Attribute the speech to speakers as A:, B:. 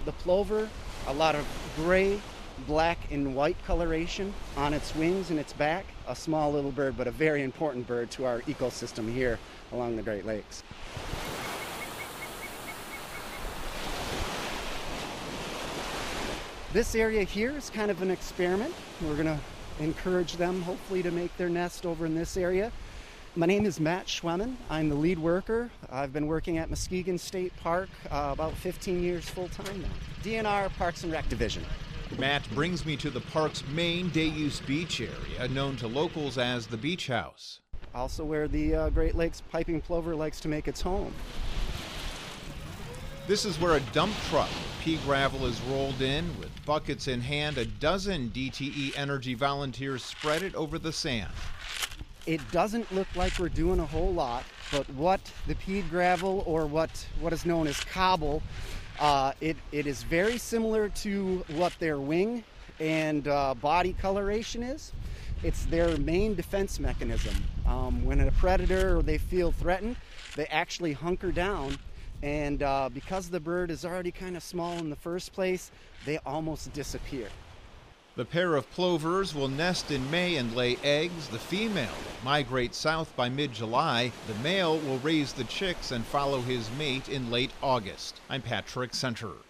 A: The plover, a lot of gray, black, and white coloration on its wings and its back. A small little bird, but a very important bird to our ecosystem here along the Great Lakes. This area here is kind of an experiment. We're going to encourage them, hopefully, to make their nest over in this area. My name is Matt Schwemmen. I'm the lead worker. I've been working at Muskegon State Park about 15 years full-time now. DNR Parks and Rec Division.
B: Matt brings me to the park's main day-use beach area, known to locals as the Beach House.
A: Also where the Great Lakes piping plover likes to make its home.
B: This is where a dump truck with pea gravel is rolled in. With buckets in hand, a dozen DTE Energy volunteers spread it over the sand.
A: It doesn't look like we're doing a whole lot, but what the pea gravel, or what is known as cobble, it is very similar to what their wing and body coloration is. It's their main defense mechanism. When a predator or they feel threatened, they actually hunker down. And because the bird is already kind of small in the first place, they almost disappear.
B: The pair of plovers will nest in May and lay eggs. The female will migrate south by mid-July. The male will raise the chicks and follow his mate in late August. I'm Patrick Center.